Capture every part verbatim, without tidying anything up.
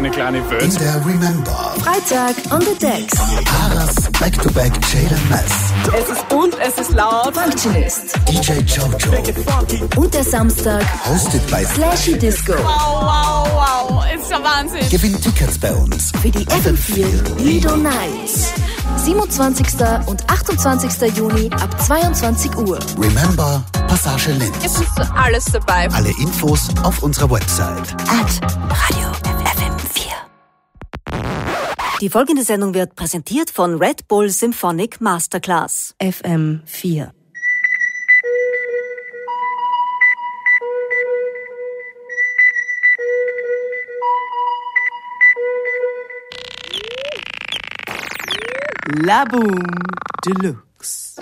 eigene kleine Welt. In der Remember. Freitag on the Decks. Paras Back-to-Back Jalen Mess. Es ist bunt, es ist laut. Functionist. D J Jojo. Und der Samstag. Hosted by Slashy Disco. Wow, wow, wow. Ist ja Wahnsinn. Gewinn Tickets bei uns. Für die F M vier Lido Nights. siebenundzwanzigsten und achtundzwanzigsten Juni ab zweiundzwanzig Uhr. Remember, Passage Linz. Es ist alles dabei. Alle Infos auf unserer Website. At Radio F M vier. Die folgende Sendung wird präsentiert von Red Bull Symphonic Masterclass. F M vier. La Boom Deluxe.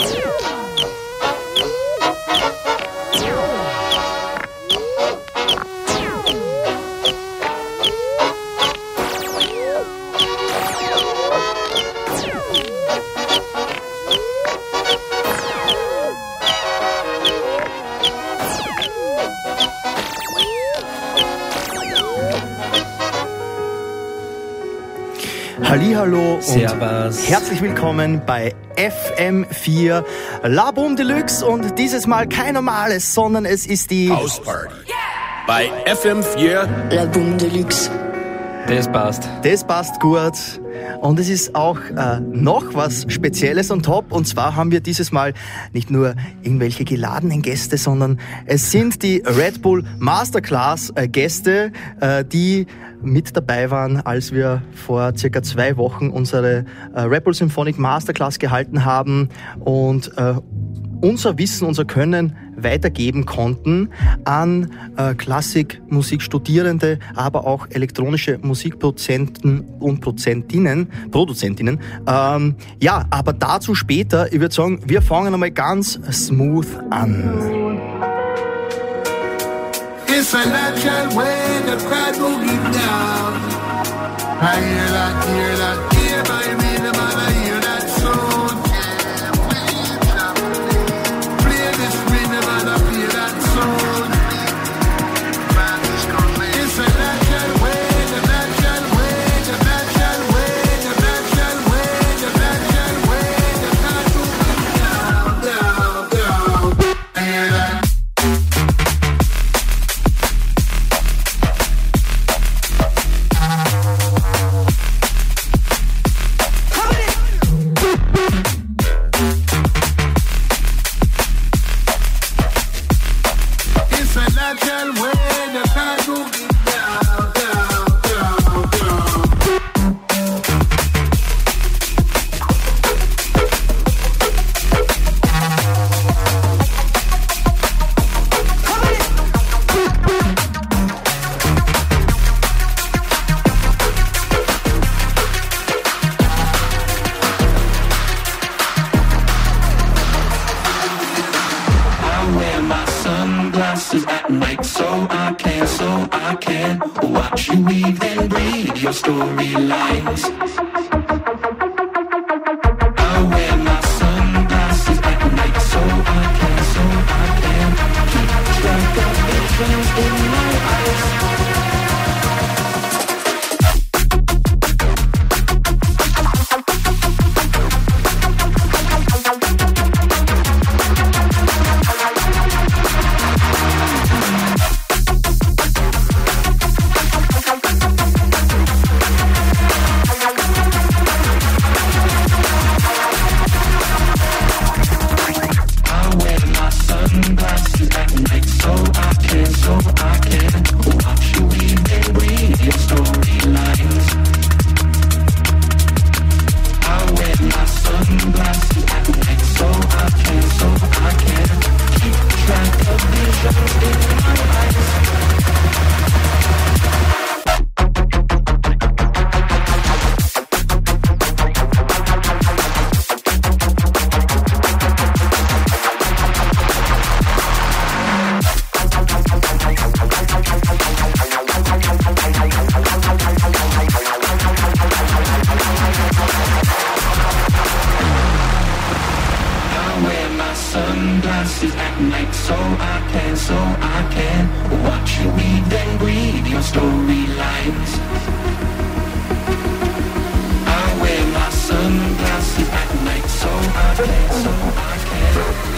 Hallihallo und Servus. Herzlich willkommen bei F M vier La Boom Deluxe und dieses Mal kein normales, sondern es ist die Hausparty. Yeah. Bei F M vier La Boom Deluxe. Das passt. Das passt gut. Und es ist auch äh, noch was Spezielles on top. Und zwar haben wir dieses Mal nicht nur irgendwelche geladenen Gäste, sondern es sind die Red Bull Masterclass äh, Gäste, äh, die mit dabei waren, als wir vor circa zwei Wochen unsere äh, Red Bull Symphonic Masterclass gehalten haben und äh, unser Wissen, unser Können weitergeben konnten an äh, Klassikmusikstudierende, aber auch elektronische Musikproduzenten und Produzentinnen. Produzentinnen. Ähm, ja, aber dazu später. Ich würde sagen, wir fangen einmal ganz smooth an. It's a natural way the crowd moving down. I hear that, hear that, hear my rhythm and I hear that sound. Play this rhythm and I play that sound. It's a natural way, the natural way, the natural way, the natural way, the natural way, the crowd moving down, down, down. I hear that. So I can at night, so I can, so I can watch you read and breathe your storylines. I wear my sunglasses at night, so I can, so I can.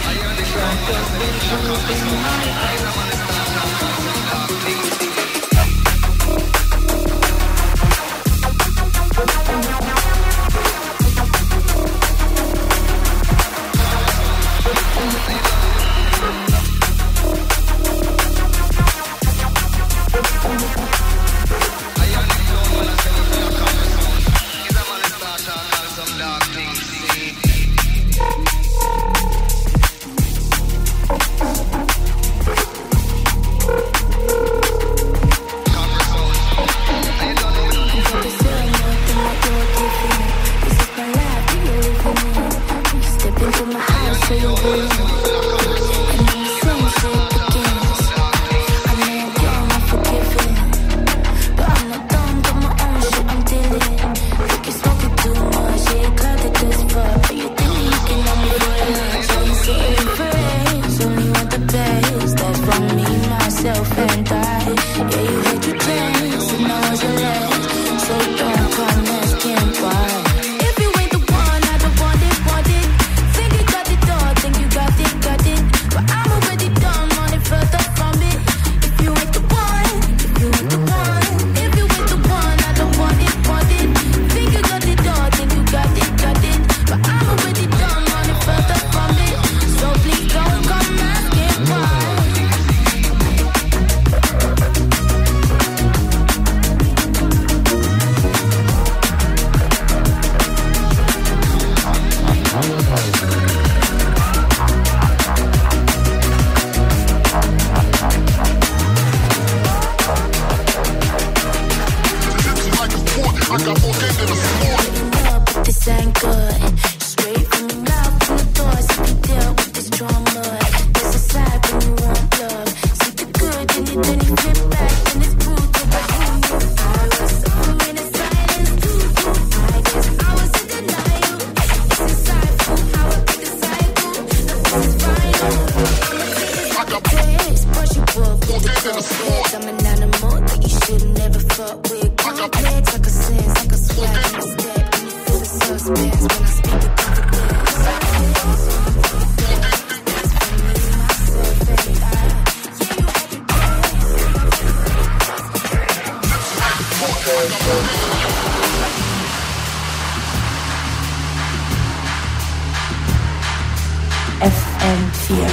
F M vier,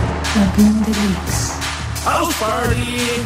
Lagoon Deluxe. House Party!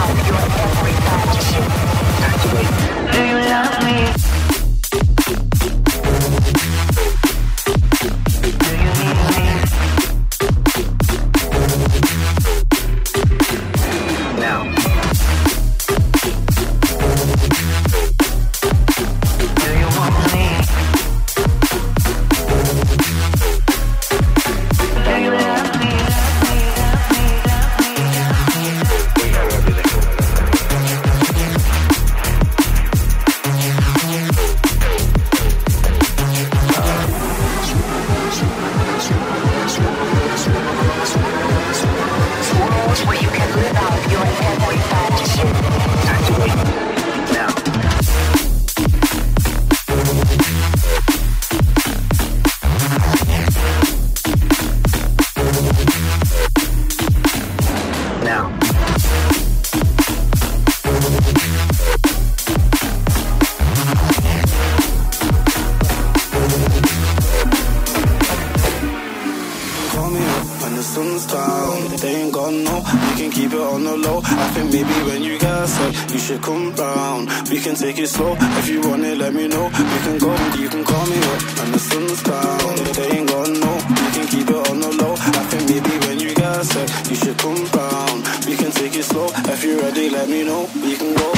Take it slow, if you want it, let me know. You can go, you can call me up, and the sun's down. They ain't gonna know, you can keep it on the low. I think maybe when you get set, you should come round. We can take it slow, if you're ready, let me know. You can go,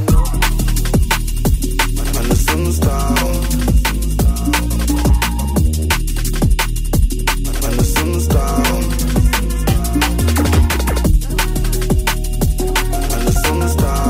and the sun's down. And the sun's down. And the sun's down.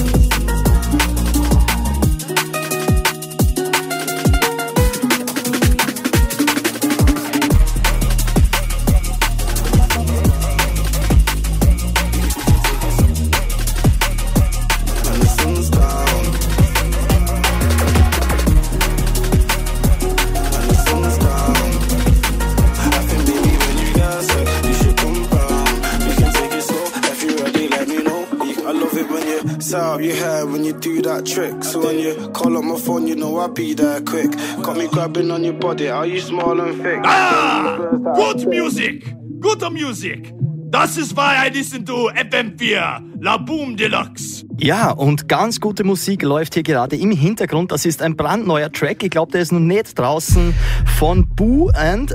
You hear when you do that trick. So when you call on my phone, you know I'll be there quick. Got me grabbing on your body, are you small and thick? Ah! Good music! Good music! Das ist why I listen to F M vier, La Boom Deluxe. Ja, und ganz gute Musik läuft hier gerade im Hintergrund. Das ist ein brandneuer Track. Ich glaube, der ist noch nicht draußen, von Boo and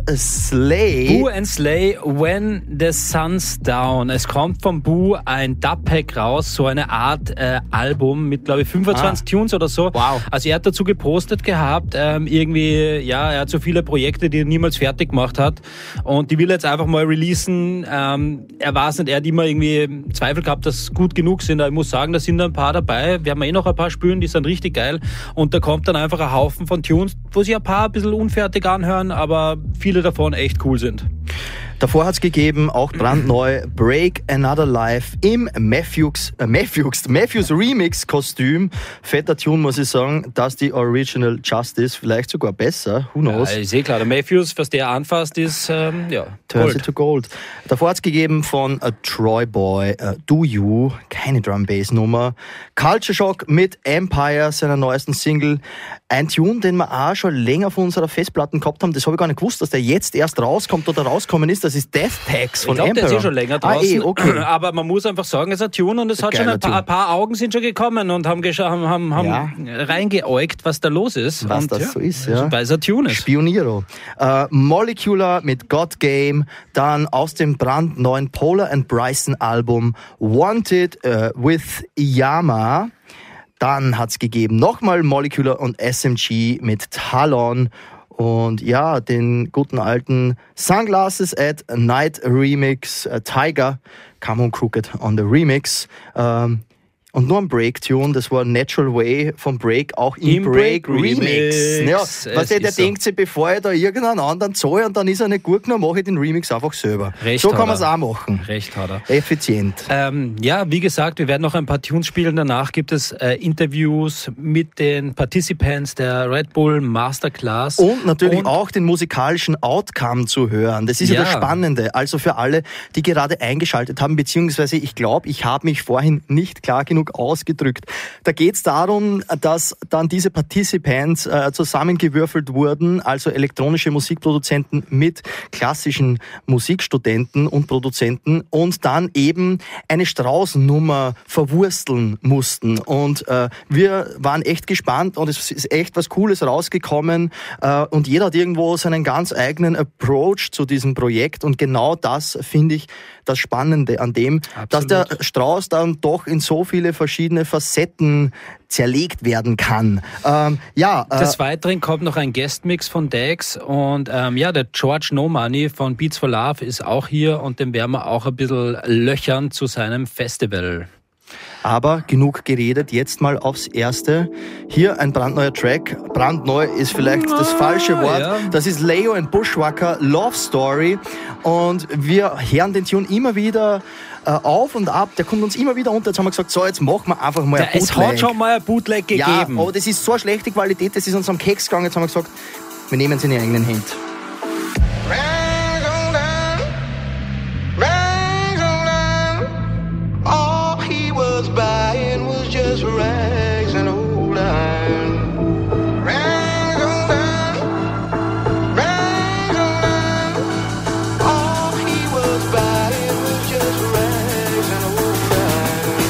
Slay. Boo and Slay, When the Sun's Down. Es kommt von Boo ein Dub-Pack raus, so eine Art äh, Album mit, glaube ich, fünfundzwanzig ah. Tunes oder so. Wow. Also er hat dazu gepostet gehabt, ähm, irgendwie, ja, er hat so viele Projekte, die er niemals fertig gemacht hat. Und die will er jetzt einfach mal releasen. Ähm, er weiß nicht, er hat immer irgendwie Zweifel gehabt, dass es gut genug sind. Aber ich muss sagen, dass sind ein paar dabei. Wir haben eh noch ein paar Spülen, die sind richtig geil. Und da kommt dann einfach ein Haufen von Tunes, wo sich ein paar ein bisschen unfertig anhören, aber viele davon echt cool sind. Davor hat es gegeben, auch brandneu, Break Another Life im Matthews, äh, Matthews, Matthews Remix-Kostüm. Fetter Tune, muss ich sagen, dass die Original Justice vielleicht sogar besser. Who knows? Ja, ist eh klar. Der Matthews, was der anfasst, ist, ähm, ja, Turns it to Gold. Davor hat es gegeben von uh, Troy Boy, uh, Do You, keine Drum-Bass-Nummer. Culture Shock mit Empire, seiner neuesten Single. Ein Tune, den wir auch schon länger auf unserer Festplatten gehabt haben. Das habe ich gar nicht gewusst, dass der jetzt erst rauskommt oder rauskommen ist. Das ist Death Tax von ich glaub, Emperor. Der ist eh schon länger draußen. Ah, eh, okay. Aber man muss einfach sagen, es ist ein Tune und es hat schon ein paar, ein paar Augen sind schon gekommen und haben, gescha- haben, haben, haben ja. reingeäugt, was da los ist. Was und, das ja, so ist, ja. Weil es ein Tune ist. Spioniero. Uh, Molecular mit God Game. Dann aus dem brandneuen Polar and Bryson Album Wanted uh, with Iyama. Dann hat es gegeben nochmal Molecular und S M G mit Talon. Und ja, den guten alten Sunglasses at Night Remix, uh, Tiger, Come on Crooked on the Remix. Um, Und nur ein Break-Tune, das war Natural Way vom Break, auch im, im Break, Break Remix. Remix. Ja, was der so. denkt sich, bevor ich da irgendeinen anderen zahle und dann ist er nicht gut genug, mache ich den Remix einfach selber. Recht so kann man es auch machen. Recht hat er. Effizient. Ähm, ja, wie gesagt, wir werden noch ein paar Tunes spielen. Danach gibt es äh, Interviews mit den Participants der Red Bull Masterclass. Und natürlich und auch den musikalischen Outcome zu hören. Das ist ja, ja das Spannende. Also für alle, die gerade eingeschaltet haben, beziehungsweise ich glaube, ich habe mich vorhin nicht klar genug genug ausgedrückt. Da geht es darum, dass dann diese Participants äh, zusammengewürfelt wurden, also elektronische Musikproduzenten mit klassischen Musikstudenten und Produzenten und dann eben eine Straußennummer verwursteln mussten. Und äh, wir waren echt gespannt und es ist echt was Cooles rausgekommen äh, und jeder hat irgendwo seinen ganz eigenen Approach zu diesem Projekt und genau das finde ich das Spannende an dem, Absolut. Dass der Strauß dann doch in so viele verschiedene Facetten zerlegt werden kann. Ähm, ja, äh, Des Weiteren kommt noch ein Guestmix von Dax und ähm, ja, der George No Money von Beats for Love ist auch hier und den werden wir auch ein bisschen löchern zu seinem Festival. Aber genug geredet, jetzt mal aufs Erste. Hier ein brandneuer Track. Brandneu ist vielleicht das falsche Wort. Ja. Das ist Leo and Bushwhacker, Love Story. Und wir hören den Tune immer wieder äh, auf und ab. Der kommt uns immer wieder unter. Jetzt haben wir gesagt, so, jetzt machen wir einfach mal ja, ein Bootleg. Es hat schon mal ein Bootleg gegeben. Ja, aber das ist so eine schlechte Qualität, das ist uns am Keks gegangen. Jetzt haben wir gesagt, wir nehmen es in die eigenen Hände. Buying was just rags and old iron. Rags on down, rags on down. All he was buying was just rags and old iron.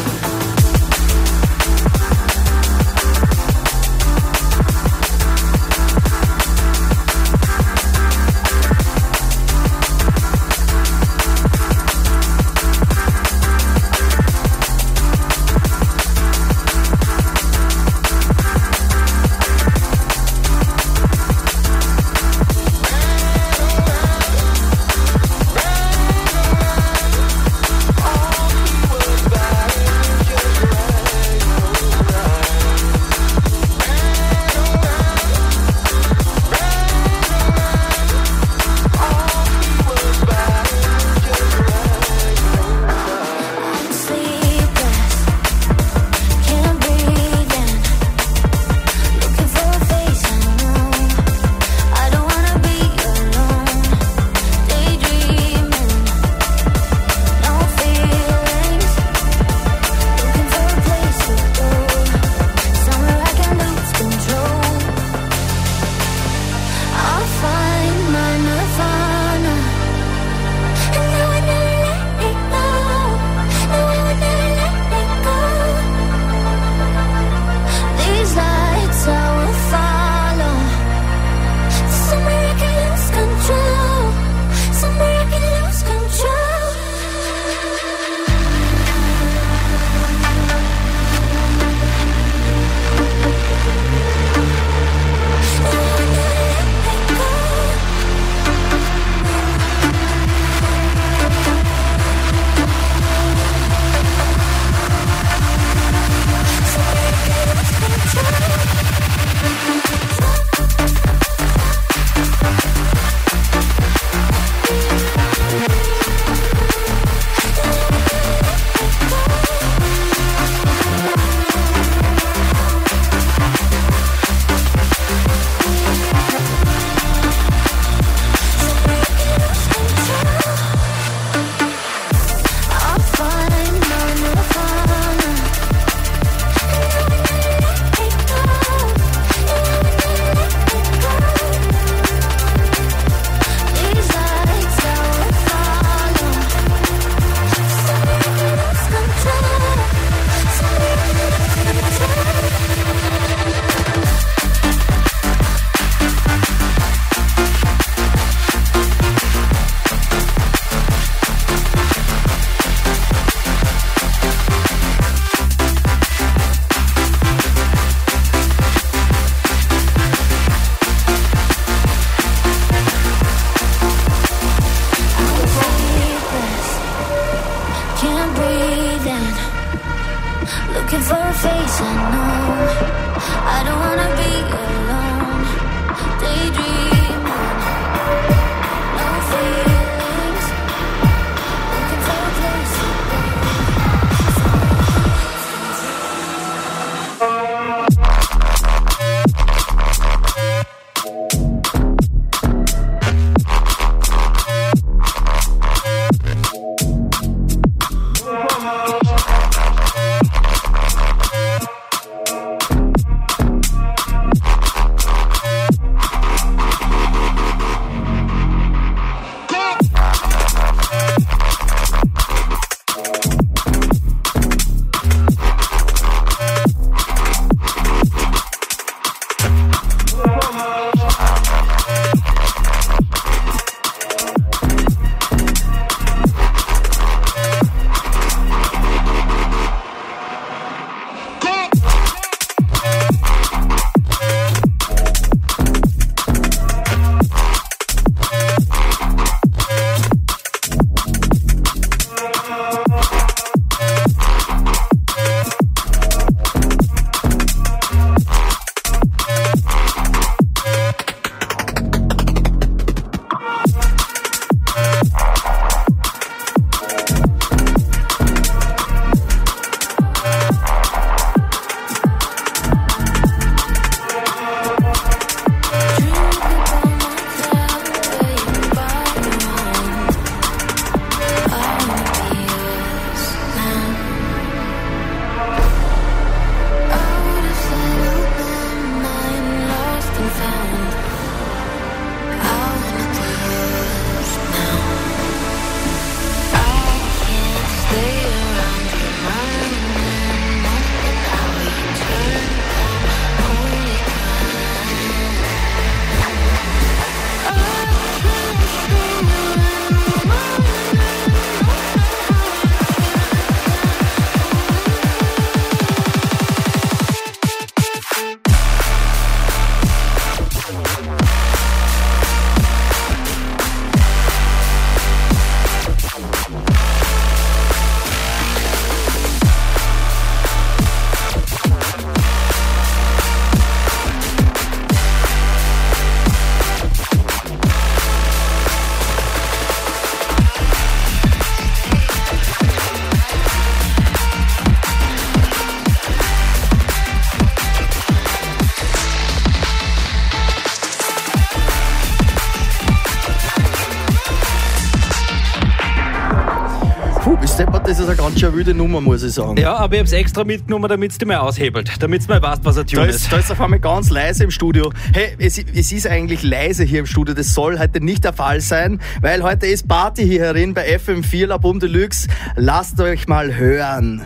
Puh, bis deppert, das ist eine ganz schön wilde Nummer, muss ich sagen. Ja, aber ich habe es extra mitgenommen, damit es dir mal aushebelt. Damit es mal weißt, was ein Tune Da ist. ist, da ist auf einmal ganz leise im Studio. Hey, es, es ist eigentlich leise hier im Studio. Das soll heute nicht der Fall sein, weil heute ist Party hier herin bei F M vier La Boom Deluxe. Lasst euch mal hören.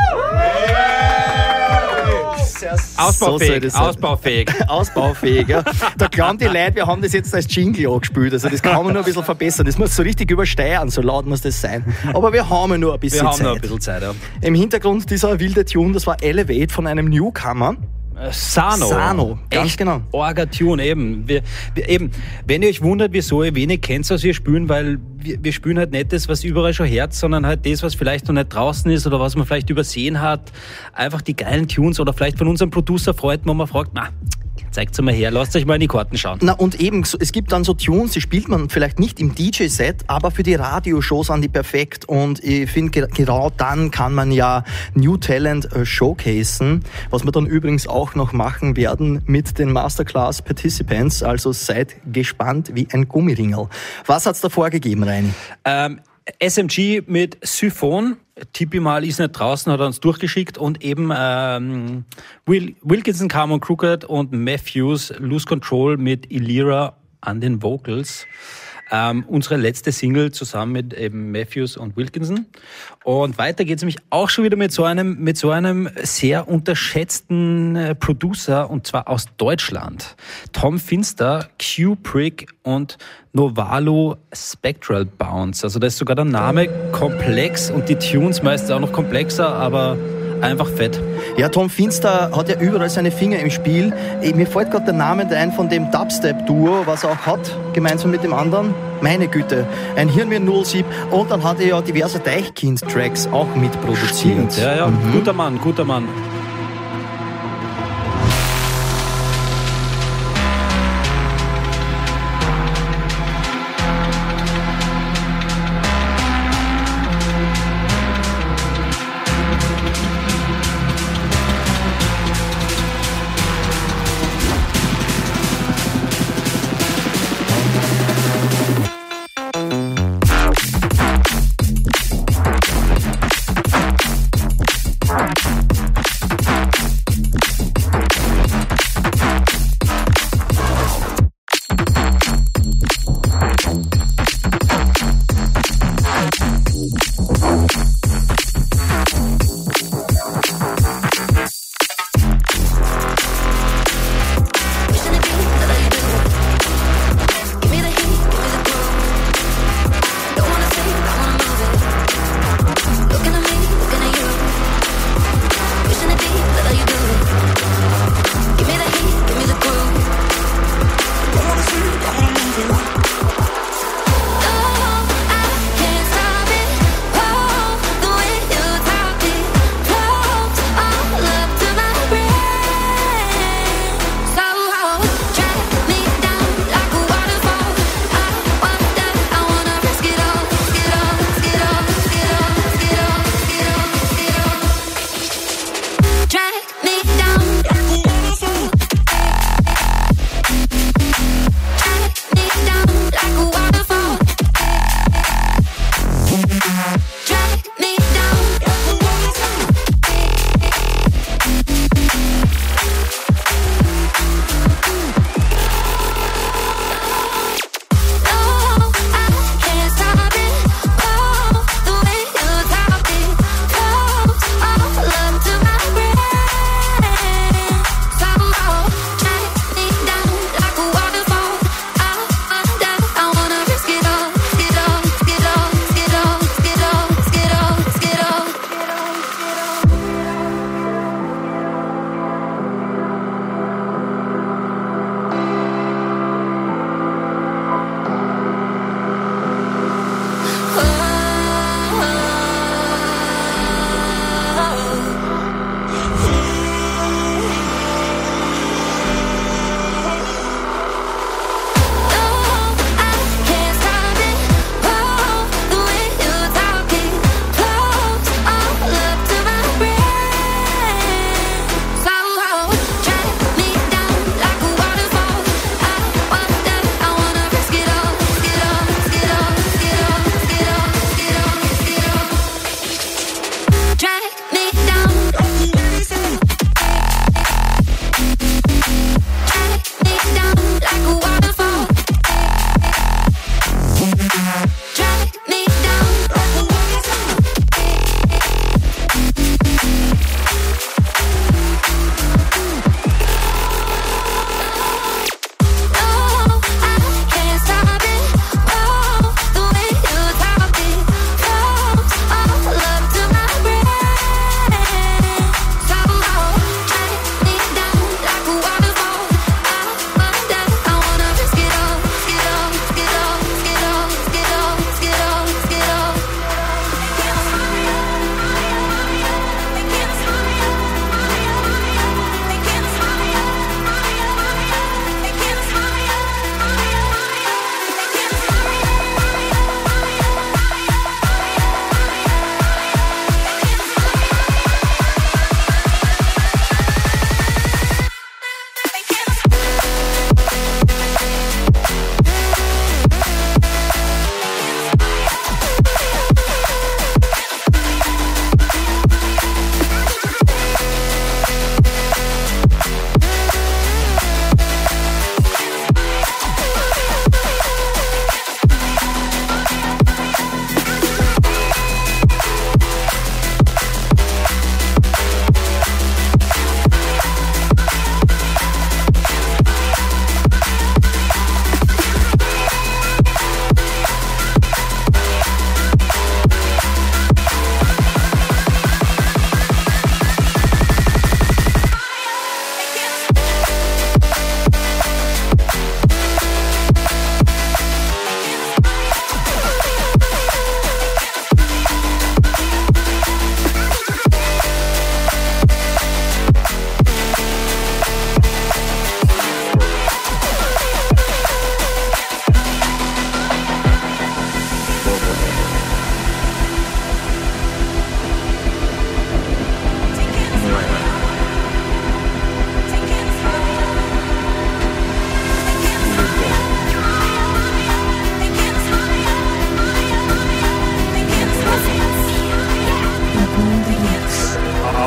Ausbaufähig, so ausbaufähig. Ausbaufähig, ja. Da glauben die Leute, wir haben das jetzt als Jingle angespielt. Also das kann man nur ein bisschen verbessern. Das muss so richtig übersteuern, so laut muss das sein. Aber wir haben ja nur ein bisschen Wir haben Zeit. noch ein bisschen Zeit, ja. Im Hintergrund dieser wilde Tune, das war Elevate von einem Newcomer. Sano. Sano, ganz Echt genau. Orga Tune, eben. Wir, wir, eben. Wenn ihr euch wundert, wieso ihr wenig kennt, was wir spielen, weil wir, wir spielen halt nicht das, was überall schon herzt, sondern halt das, was vielleicht noch nicht draußen ist oder was man vielleicht übersehen hat. Einfach die geilen Tunes oder vielleicht von unserem Producer Freunden, wo man fragt, na, zeigt's mal her, lasst euch mal in die Karten schauen. Na und eben, so- es gibt dann so Tunes, die spielt man vielleicht nicht im D J-Set, aber für die Radioshows sind die perfekt. Und ich finde, ge- genau dann kann man ja New Talent äh, showcasen, was wir dann übrigens auch noch machen werden mit den Masterclass Participants. Also seid gespannt wie ein Gummiringel. Was hat's davor gegeben, Reini? Ähm, S M G mit Syphon, Tippi mal ist nicht draußen, hat er uns durchgeschickt und eben ähm, Will, Wilkinson, Carmen Crooked und Matthews, Lose Control mit Illyra an den Vocals. Ähm, unsere letzte Single zusammen mit eben Matthews und Wilkinson. Und weiter geht's nämlich auch schon wieder mit so einem, mit so einem sehr unterschätzten äh, Producer, und zwar aus Deutschland. Tom Finster, Q-Prick und Novalo Spectral Bounce. Also da ist sogar der Name komplex und die Tunes meistens auch noch komplexer, aber einfach fett. Ja, Tom Finster hat ja überall seine Finger im Spiel. Eh, Mir fällt gerade der Name ein von dem Dubstep-Duo, was er auch hat, gemeinsam mit dem anderen. Meine Güte, ein Hirn wie ein Nullsieb. Und dann hat er ja diverse Deichkind-Tracks auch mitproduziert. Ja, ja, Mhm. guter Mann, guter Mann.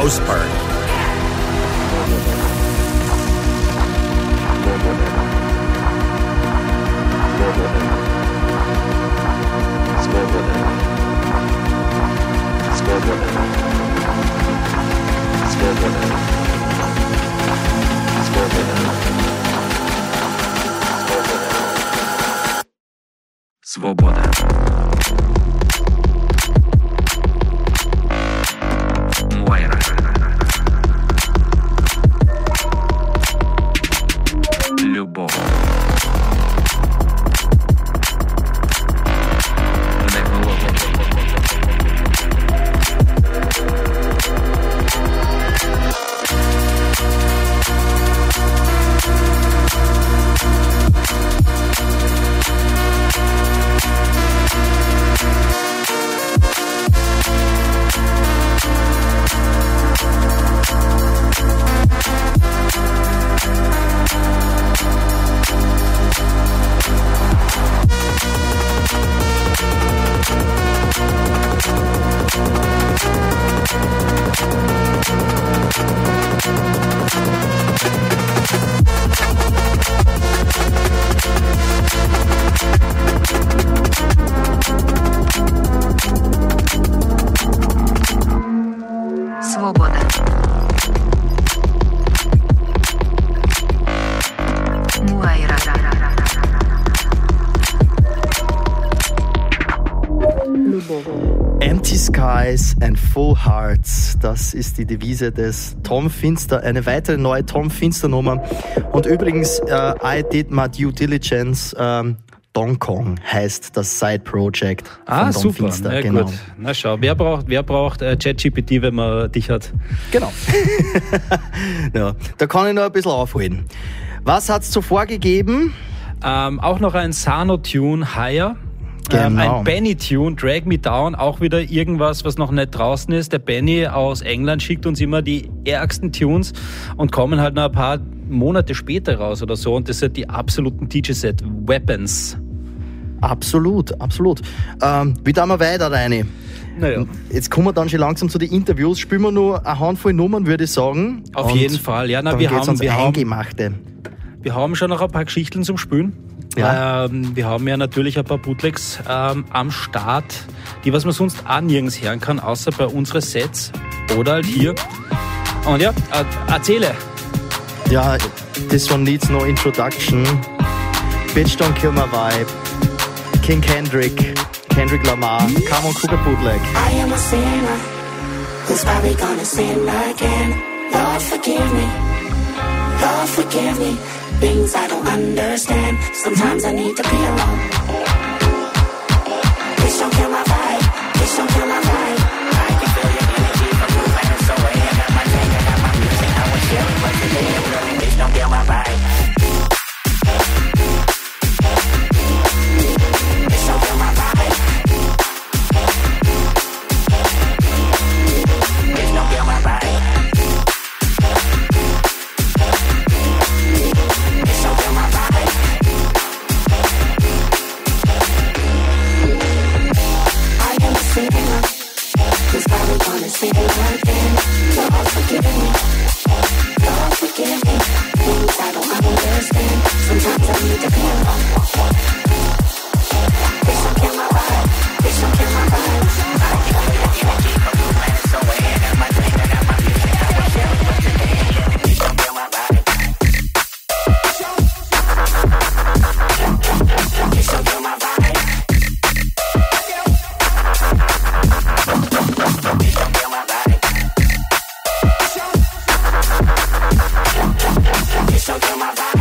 House Party. Свобода. Муайра. Любовь. Свобода. Муайра. Empty Skies and Full Hearts, das ist die Devise des Tom Finster, eine weitere neue Tom Finster Nummer. Und übrigens, äh, I did my due diligence, ähm, Dong Kong heißt das Side-Project von Ah, Tom super. Finster. Ja, Genau. gut. Na schau, wer braucht, wer braucht äh, ChatGPT, wenn man dich hat? Genau. Ja, da kann ich noch ein bisschen aufholen. Was hat es zuvor gegeben? Ähm, auch noch ein Sano-Tune, Higher. Ähm, Genau. ein Benny-Tune, Drag Me Down, auch wieder irgendwas, was noch nicht draußen ist. Der Benny aus England schickt uns immer die ärgsten Tunes und kommen halt noch ein paar Monate später raus oder so. Und das sind die absoluten D J-Set Weapons. Absolut, absolut. Ähm, wie tun wir weiter, Reini? Naja. Jetzt kommen wir dann schon langsam zu den Interviews. Spielen wir nur eine Handvoll Nummern, würde ich sagen. Auf Und jeden Fall. Ja, na, dann wir geht's haben, ans wir haben, Eingemachte. wir haben schon noch ein paar Geschichten zum Spülen. Ja. Ähm, wir haben ja natürlich ein paar Bootlegs ähm, am Start, die was man sonst auch nirgends hören kann, außer bei unseren Sets oder halt hier. Und ja, äh, erzähle. Ja, this one needs no introduction. Bitch Don't Kill My Vibe. King Kendrick. Kendrick Lamar. Come on, Cooper Bootleg. I am a sinner who's probably gonna sin again. Lord, forgive me. Lord, forgive me. Things I don't understand. Sometimes I need to be alone. Bitch, don't kill my vibe. Bitch, don't kill my vibe. I can feel your energy from moving us away. I got my tank, I got my music. I was chilling, but today I'm really. Bitch, don't kill my vibe. Bitch, don't kill my vibe. Bitch, don't kill my vibe. Sin again. Lord, forgive me. Lord, forgive me. Things I don't understand. Sometimes I need to be alone. Bitch, don't kill my vibe. Bitch, don't kill my vibe. I can feel your energy from the planets away. I got my drink, I got my music. I was sharing with today. Bitch, don't kill my vibe. Bitch, don't kill my vibe. Don't kill my vibe.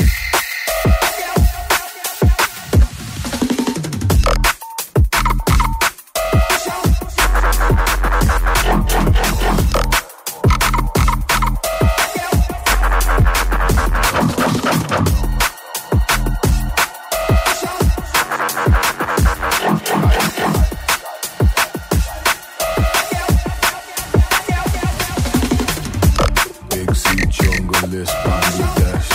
Big C jungle is Bangladesh.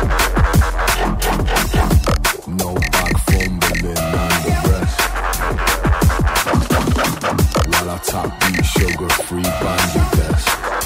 No back fumbling and the rest. While I top beat sugar free Bangladesh.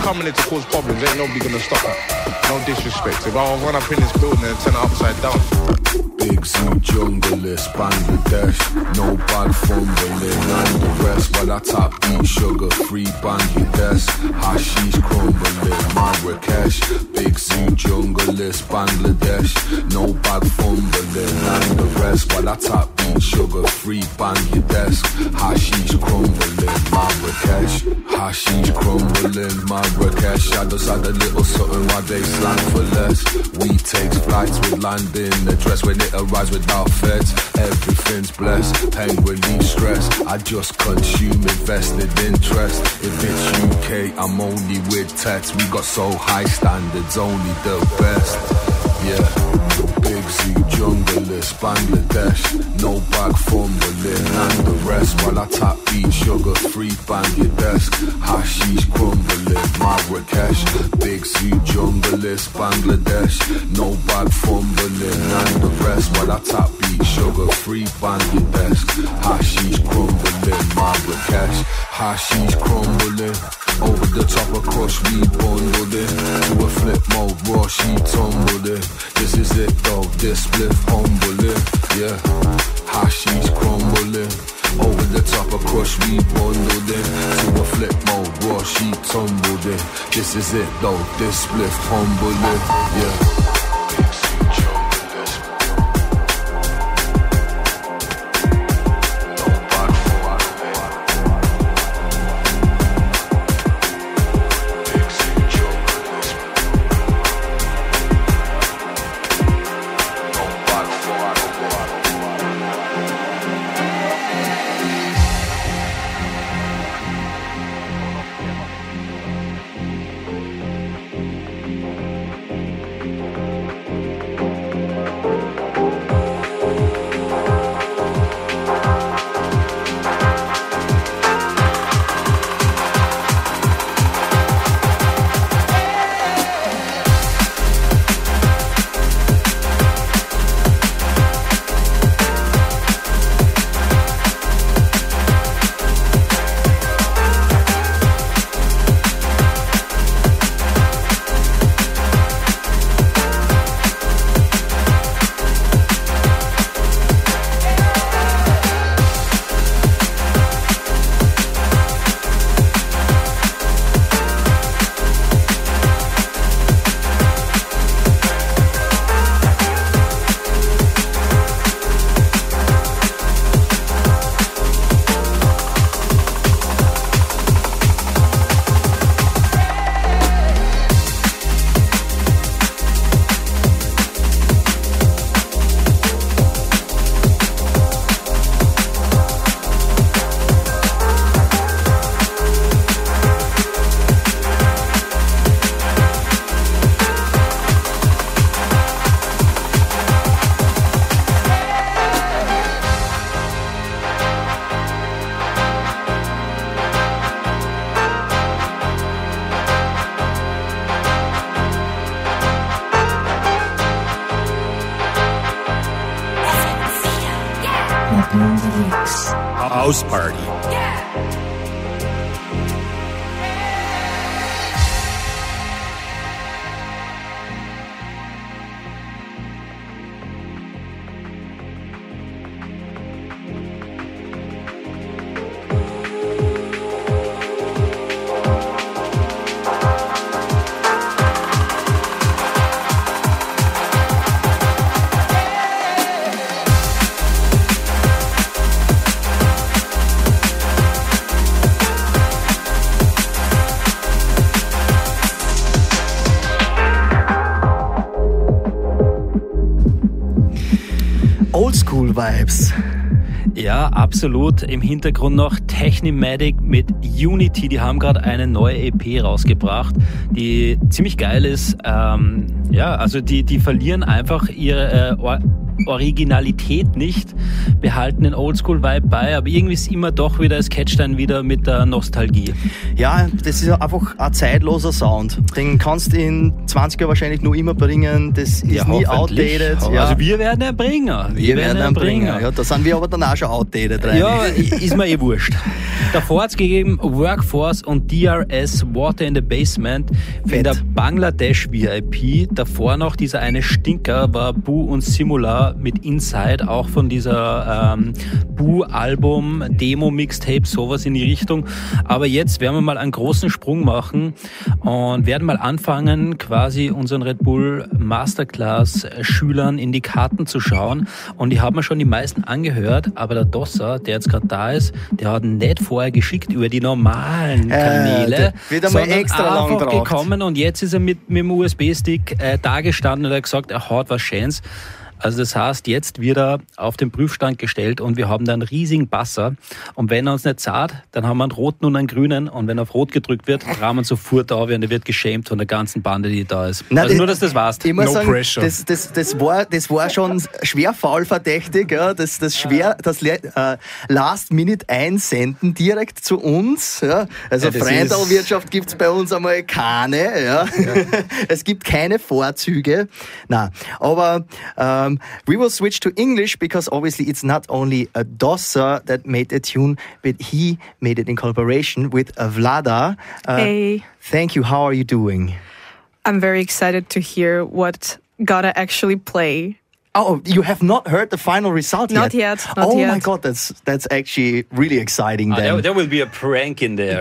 coming in to cause problems. Ain't nobody gonna stop that. No disrespect. If I run up in this building and turn it upside down. Big Zoo junglist, Bangladesh, no bad fumbling and the rest. While I top beat sugar free Bangladesh, hashish crumbling Marrakesh. Big Zoo junglist, Bangladesh, no bad fumbling and the rest. While I top beat sugar free Bangladesh, hashish crumbling Marrakesh, hashish crumbling Marrakesh. I just had a little something while they slang for less. We take flights with landing address when it arrives without feds. Everything's blessed, pain relief stress. I just consume invested interest. If it's U K, I'm only with text. We got so high standards, only the best. Yeah. Big Zoo junglist, Bangladesh, no bag fumbling and the rest. While I tap beat sugar free Bangladesh, hashish crumbling Marrakesh. Big Zoo junglist, Bangladesh, no bag fumbling and the rest. While I tap beat sugar free Bangladesh, hashish crumbling Marrakesh, hashish crumbling. Over the top of crush, we bundled it. To a flip mode, raw, she tumbled it. This is it though, this spliff humbling. Yeah, hashish crumbling. Over the top of crush, we bundled it. To a flip mode, raw, she tumbled it. This is it though, this spliff humbling. Yeah. House party. Vibes. Ja, absolut. Im Hintergrund noch Technimatic mit Unity. Die haben gerade eine neue E P rausgebracht, die ziemlich geil ist. Ähm, ja, also die, die verlieren einfach ihre, äh, Originalität nicht, behalten den Oldschool-Vibe bei, aber irgendwie ist immer doch wieder, es catcht dann wieder mit der Nostalgie. Ja, das ist einfach ein zeitloser Sound. Den kannst du in zwanzig Jahren wahrscheinlich nur immer bringen, das ist Ja, nie hoffentlich. outdated. Ja. Also wir werden ein Bringer. Wir werden einen Bringer. Ja, da sind wir aber dann auch schon outdated rein. Ja, ist mir eh wurscht. Davor hat es gegeben Workforce und D R S Water in the Basement in der Bangladesh V I P. Davor noch dieser eine Stinker war Boo und Simula mit Inside, auch von dieser ähm, Boo-Album, Demo-Mixtape, sowas in die Richtung. Aber jetzt werden wir mal einen großen Sprung machen und werden mal anfangen, quasi unseren Red Bull Masterclass-Schülern in die Karten zu schauen. Und ich habe mir schon die meisten angehört, aber der Dosser, der jetzt gerade da ist, der hat nicht vorher geschickt über die normalen Kanäle, Äh, der wird einmal sondern extra lang einfach gebraucht. gekommen und jetzt ist er mit, mit dem U S B-Stick äh, da gestanden und hat gesagt, er hat was Schönes. Also das heißt, jetzt wird er auf den Prüfstand gestellt und wir haben da einen riesigen Basser. Und wenn er uns nicht zahlt, dann haben wir einen roten und einen grünen. Und wenn auf rot gedrückt wird, rahmen wir ihn sofort auf und er wird geschämt von der ganzen Bande, die da ist. Nein, also das- nur, dass du das weißt. Ich muss No sagen, pressure. Das, das, das, war, das war schon schwer faulverdächtig. Ja. Das, das schwer, das Le- äh, Last-Minute-Einsenden direkt zu uns. Ja. Also Ja, das Freundalwirtschaft gibt es bei uns einmal keine. Ja. Es gibt keine Vorzüge. Na, aber um, we will switch to English because obviously it's not only a Dosser that made the tune, but he made it in collaboration with uh, Vlada. Uh, Hey. Thank you. How are you doing? I'm very excited to hear what Gotta actually play. Oh, you have not heard the final result Not yet? yet, not oh my yet. God, that's that's actually really exciting Ah, then. there, there will be a prank in there.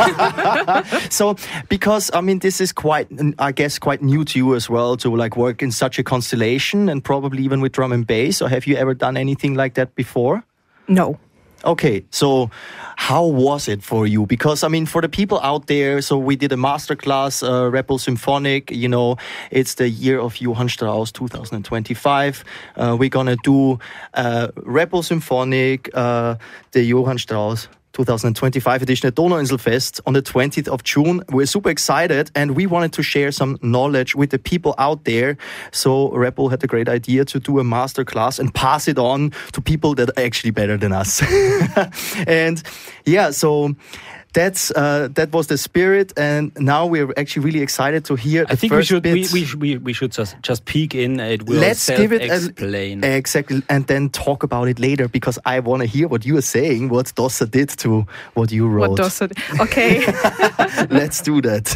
So, because I mean, this is quite, I guess, quite new to you as well to like work in such a constellation and probably even with drum and bass. Or have you ever done anything like that before? No. Okay, so how was it for you? Because, I mean, for the people out there, so we did a masterclass, uh, Red Bull Symphonic, you know, it's the year of Johann Strauss, two thousand twenty-five. Uh, we're gonna do uh, Red Bull Symphonic, uh, the Johann Strauss twenty twenty-five edition at Donauinselfest on the twentieth of June. We're super excited and we wanted to share some knowledge with the people out there. So Red Bull had the great idea to do a masterclass and pass it on to people that are actually better than us. And yeah, so that's uh, that was the spirit, and now we're actually really excited to hear the I think we first should we, bits. we, should- we, we should just, just peek in. It will Let's give it self-explain. a, exactly, and then talk about it later because I want to hear what you are saying, what Dossa did to what you wrote. What Dossa did. Okay. Let's do that.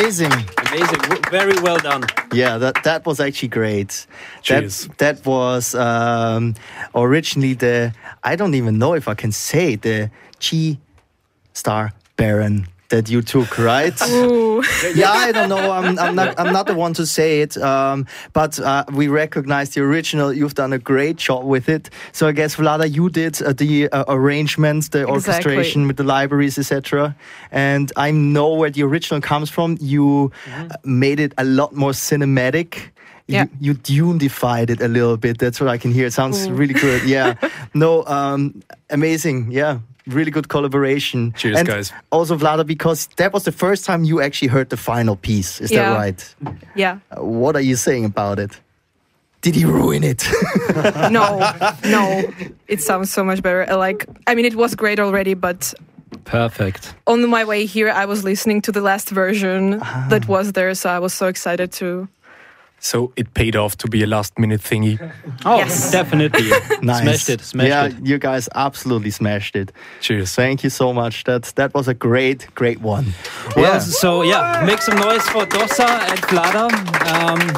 Amazing. Amazing. W- Very well done. Yeah, that that was actually great. Cheers. That that was um, originally the, I don't even know if I can say, the G Star Baron that you took, right? Ooh. Yeah, I don't know. I'm, I'm not. I'm not the one to say it. Um, but uh, we recognize the original. You've done a great job with it. So I guess Vlada, you did uh, the uh, arrangements, the Exactly. orchestration with the libraries, et cetera. And I know where the original comes from. You uh, made it a lot more cinematic. Yeah. You, you Dune-defied it a little bit. That's what I can hear. It sounds Ooh. really good. Yeah. No, um, amazing. Yeah. Really good collaboration. Cheers, and guys. Also, Vlada, because that was the first time you actually heard the final piece. Is Yeah. that right? Yeah. Uh, what are you saying about it? Did he ruin it? No, no. It sounds so much better. Like, I mean, it was great already, but Perfect. on my way here, I was listening to the last version that was there, so I was so excited to. So it paid off to be a last minute thingy. Oh, Yes. definitely. Nice. Smashed it. Smashed yeah, it. you guys absolutely smashed it. Cheers. Thank you so much. That that was a great, great one. Well, Yeah. so yeah, make some noise for Dossa and Vlada. Um,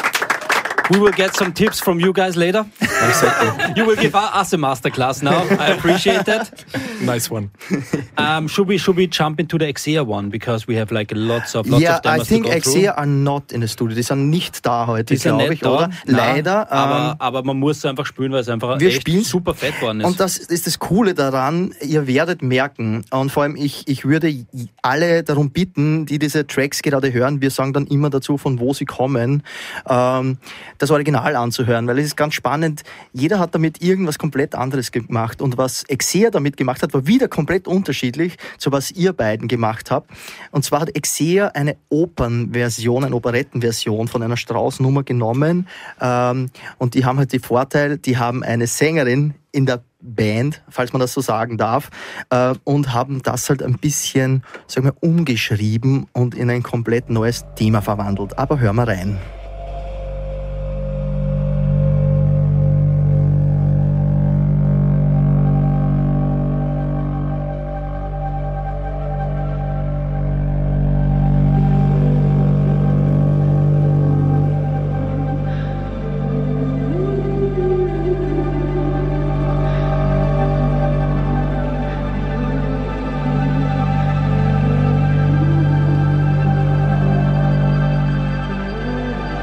we will get some tips from you guys later. You will give us a masterclass now. I appreciate that. Nice one. Um, should we should we jump into the Exea one, because we have like lots of lots Ja, of demos I think to go through. Exea are not in the studio. Die sind nicht da heute, Die sind glaube nicht ich, oder? da. Nein, Leider. aber, ähm, aber man muss es einfach spielen, weil es einfach wir echt spielen super fett worden ist. Und das ist das Coole daran, ihr werdet merken, und vor allem ich, ich würde alle darum bitten, die diese Tracks gerade hören, wir sagen dann immer dazu, von wo sie kommen, ähm, das Original anzuhören, weil es ist ganz spannend, jeder hat damit irgendwas komplett anderes gemacht, und was Exea damit gemacht hat, war wieder komplett unterschiedlich zu was ihr beiden gemacht habt. Und zwar hat Exea eine Opernversion, eine Operettenversion von einer Strauss-Nummer genommen, ähm, und die haben halt den Vorteil, die haben eine Sängerin in der Band, falls man das so sagen darf, äh, und haben das halt ein bisschen, sagen wir, umgeschrieben und in ein komplett neues Thema verwandelt. Aber hören wir rein. Thank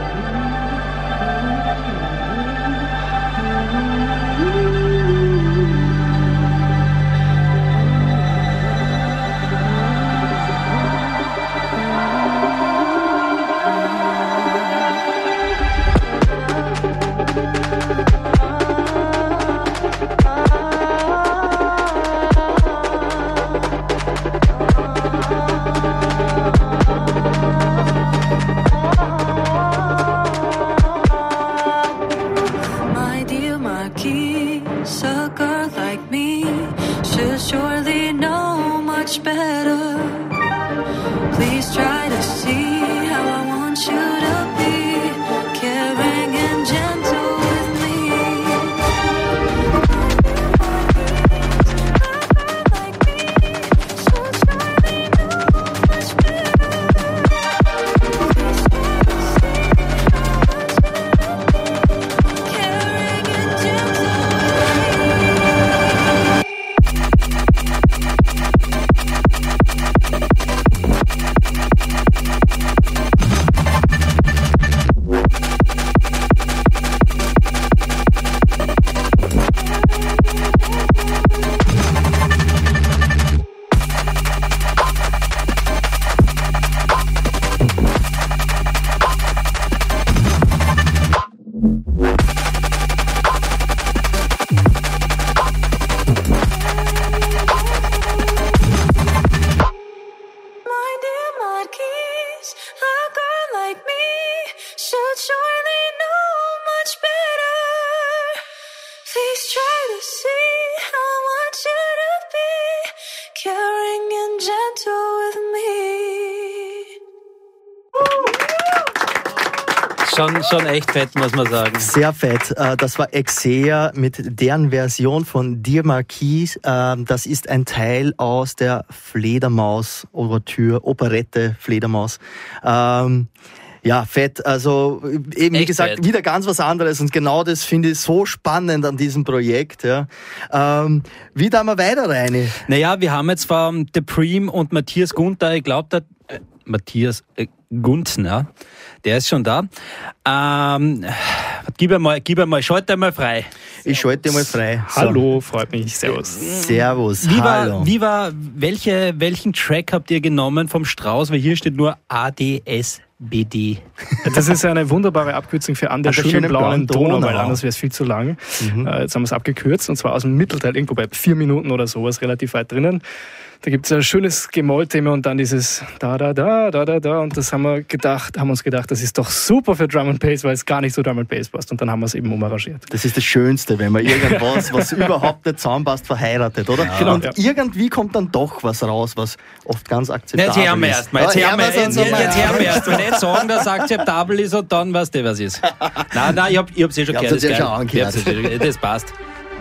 schon, schon echt fett, muss man sagen. Sehr fett. Äh, Das war Exea mit deren Version von Dear Marquis. Äh, Das ist ein Teil aus der Fledermaus-Ouvertüre, Operette Fledermaus. Ähm, Ja, fett. Also eben wie Echt gesagt, fett. wieder ganz was anderes. Und genau das finde ich so spannend an diesem Projekt. Ja. Ähm, wie da wir weiter rein? Naja, wir haben jetzt von The Preem und Matthias Gunther, ich glaube, der äh, Matthias äh, Guntner, der ist schon da. Ähm, gib einmal, gib einmal, schalte einmal frei. Ich schalte mal frei. So. Hallo, freut mich. Servus. Servus. Wie Hallo. war, wie war, welche, welchen Track habt ihr genommen vom Strauß? Weil hier steht nur A D S B D. Das ist eine wunderbare Abkürzung für an der, An der schönen, schönen blauen blauen Donau, Donau. weil anders wäre es viel zu lang. Mhm. Äh, jetzt haben wir es abgekürzt und zwar aus dem Mittelteil, irgendwo bei vier Minuten oder sowas, relativ weit drinnen. Da gibt es ein schönes Gemoll-Thema und dann dieses da, da, da, da, da, da. Und das haben wir gedacht, haben uns gedacht, das ist doch super für Drum and Bass, weil es gar nicht so Drum and Bass passt. Und dann haben wir es eben umarrangiert. Das ist das Schönste, wenn man irgendwas, was überhaupt nicht zusammenpasst, verheiratet, oder? Ja. Genau, Und ja. irgendwie kommt dann doch was raus, was oft ganz akzeptabel Jetzt hören wir ist. erst mal. Jetzt Ja, hören wir hören wir's jetzt, uns jetzt, mal jetzt an. hören wir erst mal. Nicht sagen, dass es akzeptabel ist und dann weißt du, was ist. Nein, nein, ich, hab, ich hab's eh schon Ich gehört. hab's Das, ja ist schon geil. angehört. Ich hab's eh schon gehört. Das passt.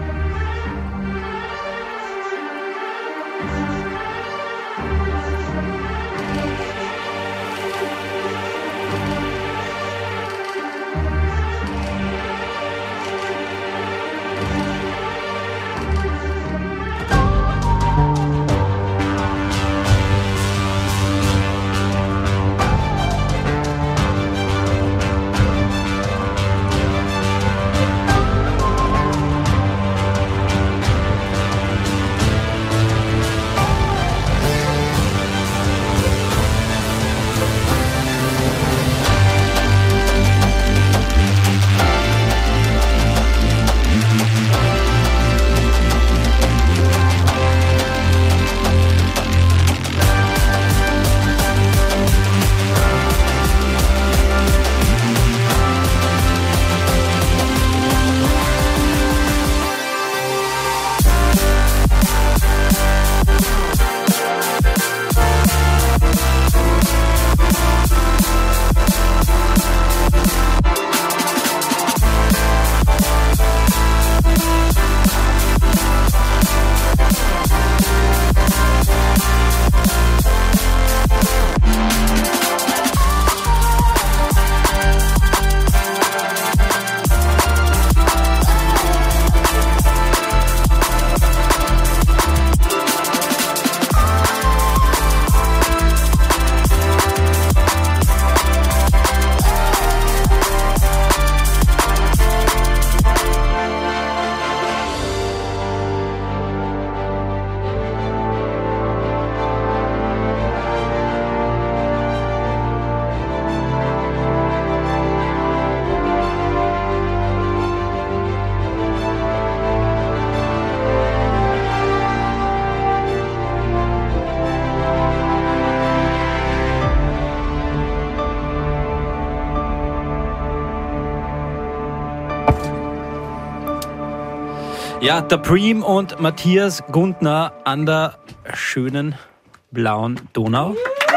Ja, der Preem und Matthias Guntner an der schönen blauen Donau.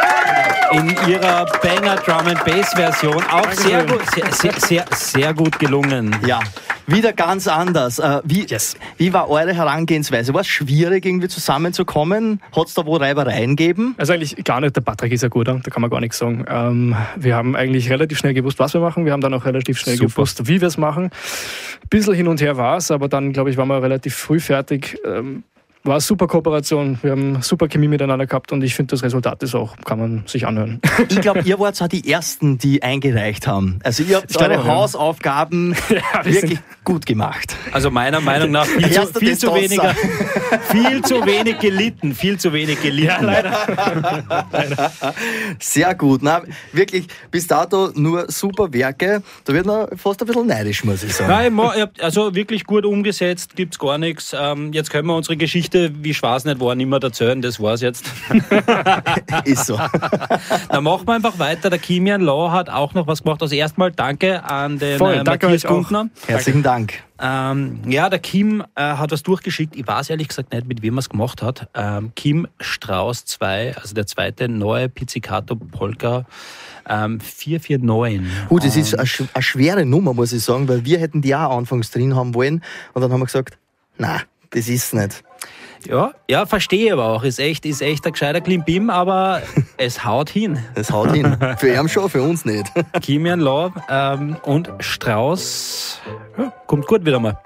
In ihrer Banger Drum and Bass Version auch sehr gut, sehr, sehr, sehr, sehr gut gelungen. Ja, wieder ganz anders. Äh, wie, Yes. wie war eure Herangehensweise? War es schwierig, irgendwie zusammenzukommen? Hat es da wo Reibereien gegeben? Also eigentlich gar nicht. Der Patrick ist ja gut, da kann man gar nichts sagen. Ähm, wir haben eigentlich relativ schnell gewusst, was wir machen. Wir haben dann auch relativ schnell Super. gewusst, wie wir es machen. Ein bisschen hin und her war es, aber dann, glaube ich, waren wir relativ früh fertig. Ähm, war eine super Kooperation. Wir haben super Chemie miteinander gehabt und ich finde, das Resultat ist auch, kann man sich anhören. Ich glaube, ihr wart auch die Ersten, die eingereicht haben. Also ihr habt Ich glaube eure auch, ja. Hausaufgaben Ja, wir wirklich gut gemacht. Also meiner Meinung nach viel, zu, Erster viel, zu, Testoster. weniger, viel zu wenig gelitten. Viel zu wenig gelitten. Ja, leider. Sehr gut. Na, wirklich, bis dato nur super Werke. Da wird man fast ein bisschen neidisch, muss ich sagen. Nein, mo- ihr habt also wirklich gut umgesetzt, gibt's gar nichts. Ähm, jetzt können wir unsere Geschichte, wie Spaß nicht war, nicht mehr erzählen, das war's jetzt. Ist so. Dann machen wir einfach weiter. Der Kimian Law hat auch noch was gemacht. Also erstmal danke an den Voll, äh, danke Matthias euch auch. Guntner. Herzlichen Und Dank. Ähm, ja, der Kim äh, hat was durchgeschickt. Ich weiß ehrlich gesagt nicht, mit wem er es gemacht hat. Ähm, Kim Strauß zwei, also der zweite neue Pizzicato Polka ähm, vier vier neun. Uh, das ist eine, sch- eine schwere Nummer, muss ich sagen, weil wir hätten die auch anfangs drin haben wollen und dann haben wir gesagt, na, das ist nicht. Ja, ja, verstehe aber auch. Ist echt, ist echt ein gescheiter Klimbim, aber es haut hin. Es haut hin. Für ihn schon, für uns nicht. Kimian Law ähm, und Strauß ja, kommt gut wieder mal.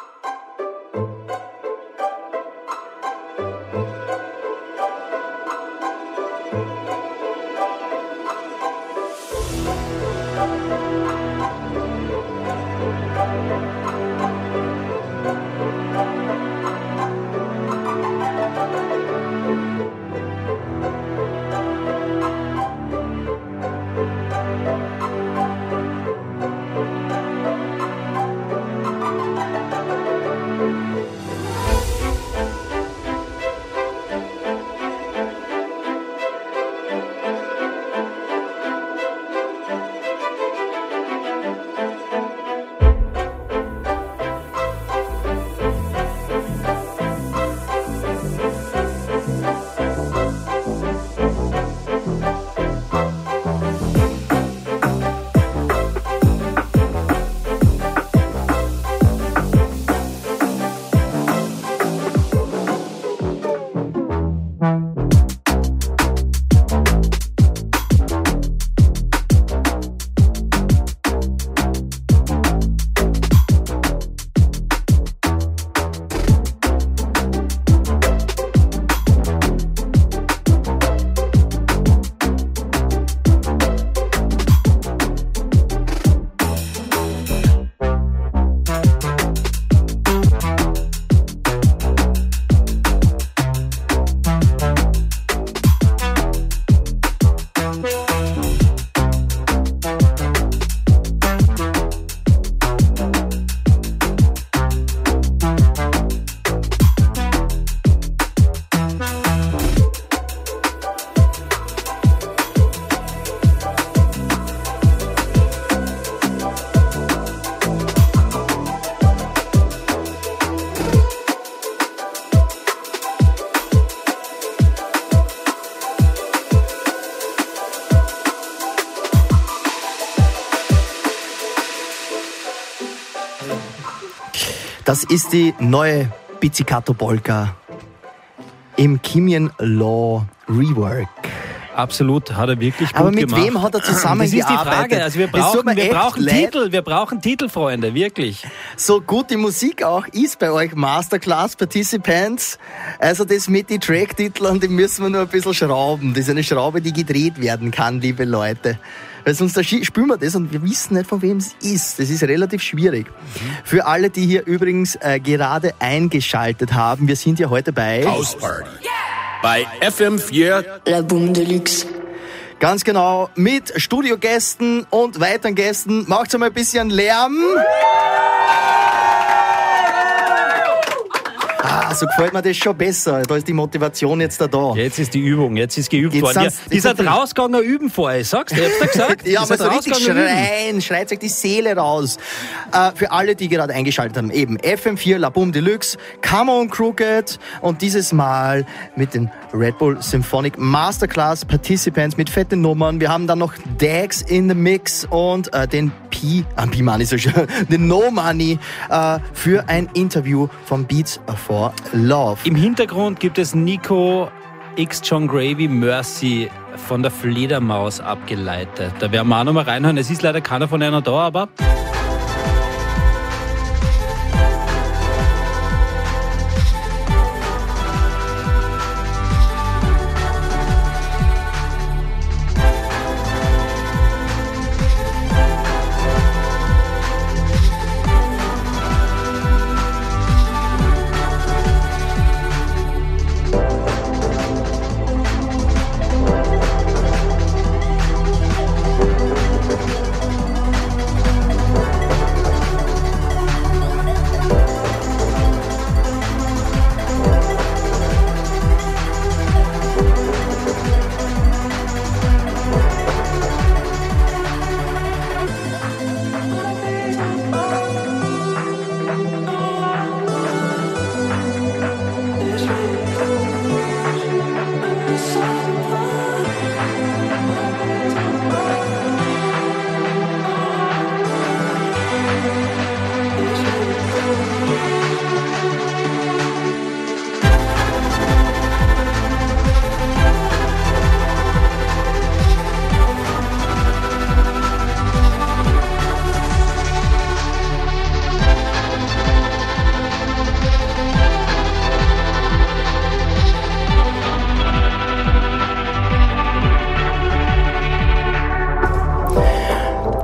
Das ist die neue Pizzicato Polka im Kimian Law Rework. Absolut, hat er wirklich gut Aber mit gemacht. wem hat er zusammengearbeitet? Das ist die Frage. Also wir Es tut brauchen, mir wir echt brauchen leid. Titel, wir brauchen Titel, Freunde, wirklich. So gut die Musik auch ist bei euch Masterclass Participants, also das mit den Track-Titeln, die müssen wir nur ein bisschen schrauben. Das ist eine Schraube, die gedreht werden kann, liebe Leute. Weil sonst da schi- spielen wir das und wir wissen nicht, von wem es ist. Das ist relativ schwierig. Für alle, die hier übrigens äh, gerade eingeschaltet haben, wir sind ja heute bei House Party. Bei F M vier La Boom Deluxe. Ganz genau, mit Studiogästen und weiteren Gästen. Macht's mal ein bisschen Lärm. Ah, so gefällt mir das schon besser. Da ist die Motivation jetzt da. da. Jetzt ist die Übung, jetzt ist geübt Jetzt worden. Ja, sind's- die sind rausgegangen üben vorher, sagst du? Ich hab's dir gesagt. Ja, Die aber sind so richtig rausgegangen üben. schreien, schreit sich die Seele raus. Äh, für alle, die gerade eingeschaltet haben, eben F M vier La Boom Deluxe, Come on Crooked und dieses Mal mit den Red Bull Symphonic Masterclass Participants mit fetten Nummern. Wir haben dann noch Dax in the Mix und äh, den P, ah, P-Money so schön, den No Money äh, für ein Interview von Beats for Love. Im Hintergrund gibt es Nico X John Gravy Mercy von der Fledermaus abgeleitet. Da werden wir auch noch mal reinhören. Es ist leider keiner von einer da, aber...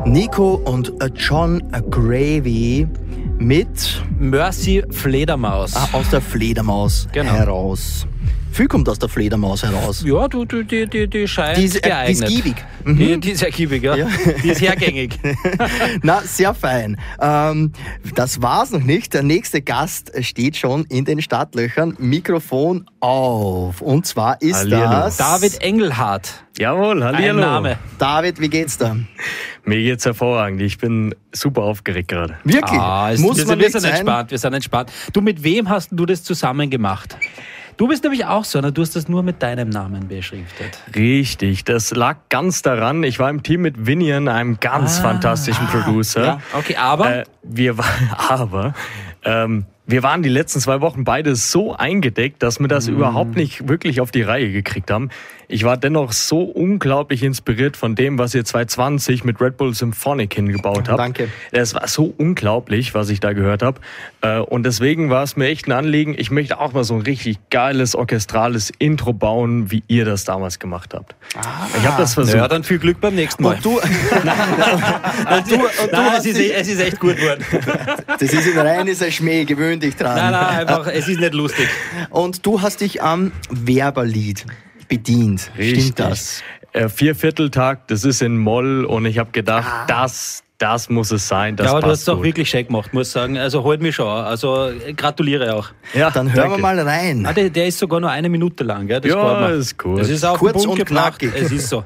Nico und John Gravy mit Mercy Fledermaus. Ah, aus der Fledermaus Genau. heraus. Viel kommt aus der Fledermaus heraus. Ja, du, du, die, die, die scheint Die ist, äh, die geeignet. ist giebig. Die, die ist sehr giebig, ja. Ja. Die ist hergängig. Na, sehr fein. Ähm, das war's noch nicht. Der nächste Gast steht schon in den Startlöchern. Mikrofon auf. Und zwar ist Hallihallo. das... David Engelhardt. Jawohl, hallihallo. Ein Name. David, wie geht's da? Mir geht's hervorragend. Ich bin super aufgeregt gerade. Wirklich? Ah, es, Muss wir, man wir nicht sind sein? entspannt, wir sind entspannt. Du, mit wem hast du das zusammen gemacht? Du bist nämlich auch so, ne? Du hast das nur mit deinem Namen beschriftet. Richtig, das lag ganz daran. Ich war im Team mit Vinian, einem ganz Ah, fantastischen Producer. Ja, okay, aber? Äh, wir, wa- aber ähm, wir waren die letzten zwei Wochen beide so eingedeckt, dass wir das Mm. überhaupt nicht wirklich auf die Reihe gekriegt haben. Ich war dennoch so unglaublich inspiriert von dem, was ihr zwanzig zwanzig mit Red Bull Symphonic hingebaut habt. Danke. Es war so unglaublich, was ich da gehört habe. Äh, Und deswegen war es mir echt ein Anliegen, ich möchte auch mal so ein richtig geiles, orchestrales Intro bauen, wie ihr das damals gemacht habt. Ich habe das versucht. Ja, dann viel Glück beim nächsten Mal. Und du... und du, und du Nein, es ist, es ist echt gut geworden. Das ist ein reines Schmäh, gewöhn dich dran. Nein, nein, einfach, es ist nicht lustig. Und du hast dich am Werberlied bedient. Stimmt das? Äh, Viervierteltakt, das ist in Moll und ich habe gedacht, das, das muss es sein. Das Ja, aber du hast passt es auch gut. wirklich schön gemacht, muss ich sagen. Also holt mich schon. Also äh, gratuliere auch. Ja, Dann hören wir danke. mal rein. Ah, der, der ist sogar nur eine Minute lang, gell? Das Ja, gefällt mir. ist cool. Das ist auf Kurz den Punkt und gebracht. knackig. Es ist so.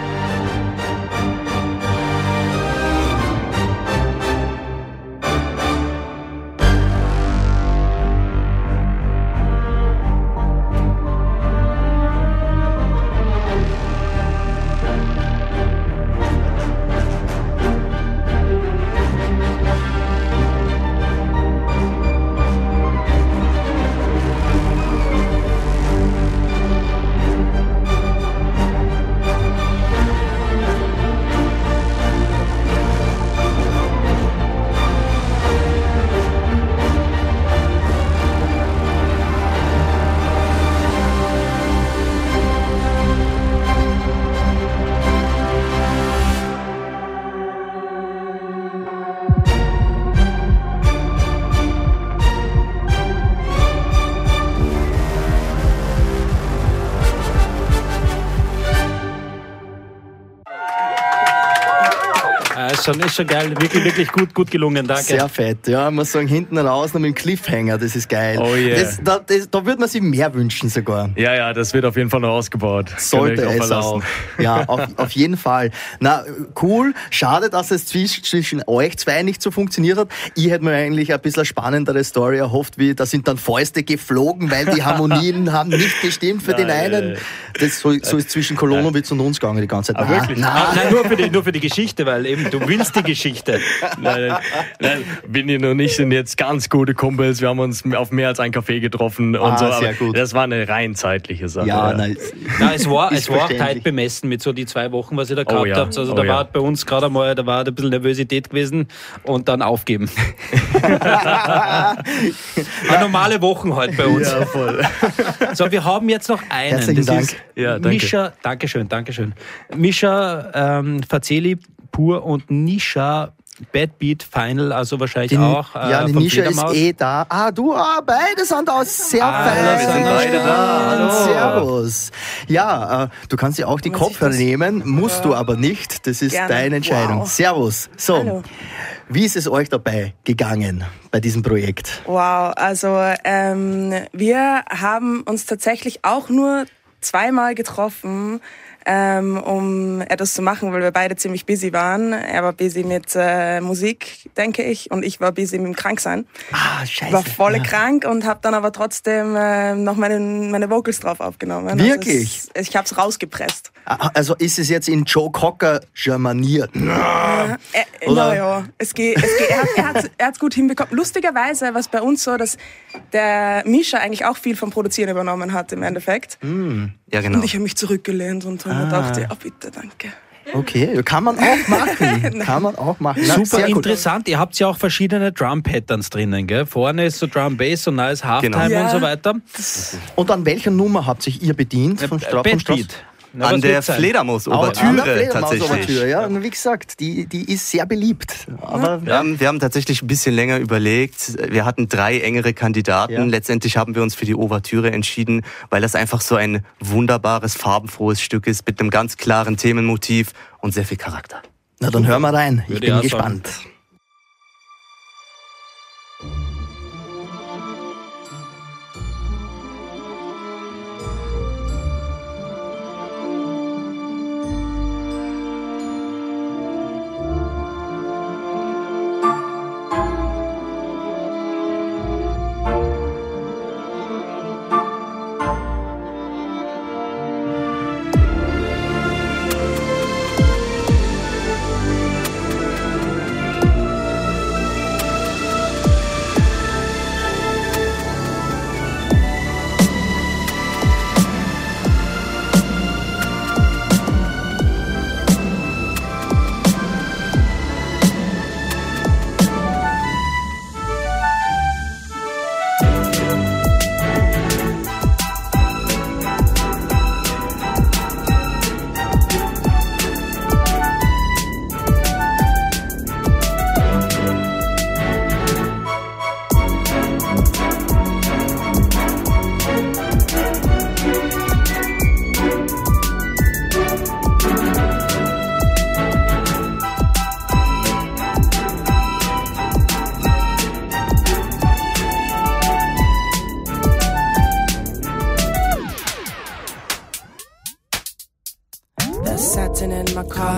Ja, ist, schon, ist schon geil. Wirklich, wirklich gut, gut gelungen. Danke. Sehr fett, ja. Ich muss sagen, hinten raus noch mit dem Cliffhanger, das ist geil. Oh yeah. das, da, das, da würde man sich mehr wünschen sogar. Ja, ja, das wird auf jeden Fall noch ausgebaut. Sollte Könnt ihr euch es auch. verlassen. Ja, auf, auf jeden Fall. Na, cool. Schade, dass es zwischen, zwischen euch zwei nicht so funktioniert hat. Ich hätte mir eigentlich ein bisschen eine spannendere Story erhofft, wie da sind dann Fäuste geflogen, weil die Harmonien haben nicht gestimmt für den Nein, einen. Das so, so ist zwischen Kolonowitz und uns gegangen die ganze Zeit. Ah, Na, wirklich? na. Ah, nein, nur für, die, nur für die Geschichte, weil eben du willst die Geschichte. Nein, nein, nein, Vinny und ich sind jetzt ganz gute Kumpels. Wir haben uns auf mehr als ein Café getroffen und Ah, so. sehr Aber gut. das war eine rein zeitliche Sache. Ja, nein. Nein, es war, Ist es war auch verständlich. Zeit bemessen mit so die zwei Wochen, was ihr da Oh gehabt ja, habt. Also oh da ja. war bei uns gerade einmal, da war ein bisschen Nervosität gewesen und dann aufgeben. Eine normale Wochen halt bei uns. Ja, voll. So, wir haben jetzt noch einen. Herzlichen das Dank. ist Ja, danke. Mischa, Dankeschön, Dankeschön. Mischa ähm, Fazeli Pur und Nisha Bad Beat Final, also wahrscheinlich Die, auch. Äh, ja, die vom Nisha ist Fledermaus. eh da. Ah, du, ah, beide sind da. Sehr Ah, fein. wir sind beide da. Hallo. Servus. Ja, äh, du kannst dir auch die Kopfhörer nehmen, musst du aber nicht. Das ist Gerne. deine Entscheidung. Wow. Servus. So, Hallo. wie ist es euch dabei gegangen bei diesem Projekt? Wow, also ähm, wir haben uns tatsächlich auch nur zweimal getroffen, ähm, um etwas zu machen, weil wir beide ziemlich busy waren. Er war busy mit äh, Musik, denke ich, und ich war busy mit dem Kranksein. Ah, scheiße. Ich war voll Ja. krank und habe dann aber trotzdem äh, noch meine, meine Vocals drauf aufgenommen. Wirklich? Also es, ich habe es rausgepresst. Ah, Also ist es jetzt in Joe Cocker germaniert? Äh, Oder? naja, es geht, es geht, er hat er hat's, er hat's gut hinbekommen. Lustigerweise war es bei uns so, dass der Mischa eigentlich auch viel vom Produzieren übernommen hat im Endeffekt. Hm, ja, genau. Und ich habe mich zurückgelehnt und Ah. ah. dachte, oh bitte, danke. Okay, kann man auch machen. Kann man auch machen. Na, Super sehr gut. interessant. Ihr habt ja auch verschiedene Drum-Patterns drinnen, gell? Vorne ist so Drum-Bass und da ist Halftime Genau. und so Ja. weiter. Und an welcher Nummer habt sich ihr bedient? Von Strauß Bad von Strauß? Beat. Na, an was der wird's sein? Fledermaus-Ouvertüre tatsächlich. Ouvertüre, ja. Und wie gesagt, die, die ist sehr beliebt. Aber Wir haben, wir haben tatsächlich ein bisschen länger überlegt. Wir hatten drei engere Kandidaten. Ja. Letztendlich haben wir uns für die Ouvertüre entschieden, weil das einfach so ein wunderbares, farbenfrohes Stück ist mit einem ganz klaren Themenmotiv und sehr viel Charakter. na, dann hören wir rein. Ich Würde bin ich auch sagen. gespannt.